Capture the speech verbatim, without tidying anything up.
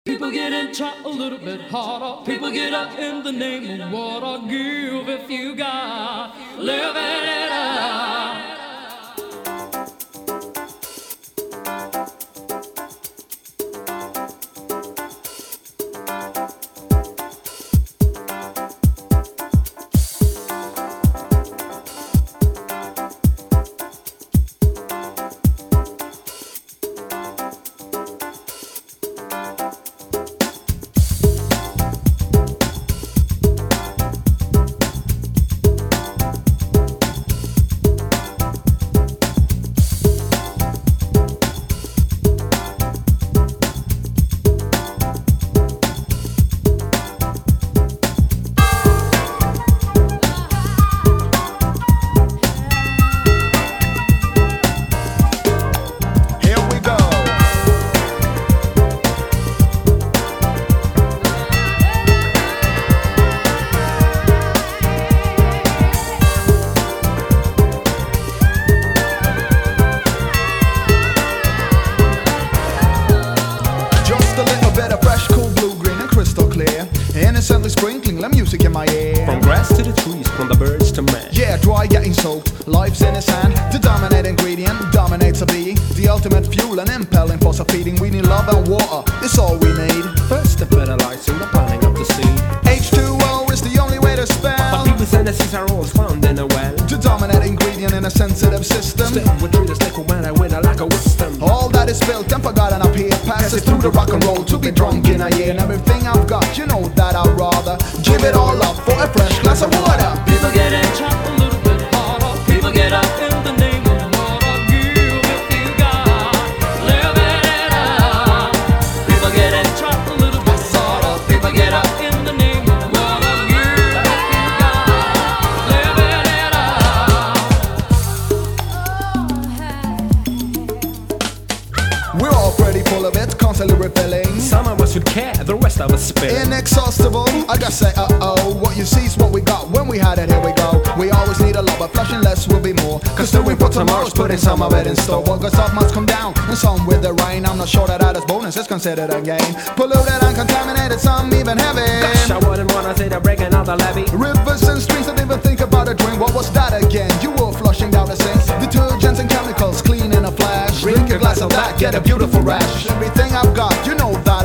People get in, try a little bit harder. People get up in the name of what I give. If you got living it up. Innocently sprinkling the music in my ear. From grass to the trees, from the birds to man. Yeah, dry getting soaked, life's in his hand. The dominant ingredient dominates a bee. The ultimate fuel and impelling force of feeding. We need love and water, it's all we need. First the fertilizing, the planting of the seed. H two O is the only way to spell. But people's energies are always found in a well. The dominant ingredient in a sensitive system. Still we treat us like a winner with a lack of wisdom. All that is built and forgotten up here passes through the rock and roll to be drunk in a year. And everything I've got, you know that I'd rather give it all up for a fresh glass of water. People get in, try a little bit harder. People get up in the name of what I give. If you got living it up. People get in, try a little bit harder. People get up in the name of what I give. If you got living it up. We're all pretty full of it, constantly refilling. Some of us would care, the rest of us spill. Inexhaustible, I gotta say uh-oh. What you see's what we got, when we had it, here we go. We always need a lot, but flashing less will be more. Cause still we put tomorrow's putting some of it in store. What goes up must come down, and some with the rain. I'm not sure that that is bonus, it's considered a gain. Polluted and contaminated, some even heavy. Gosh, I wouldn't wanna say they're breaking out the levee. Rivers and streams don't even think about a drink. What was that again? You were flushing down the sink. Detergents and chemicals, clean in a flash. Drink a glass of that, get a beautiful rash. Everything I've got, you know that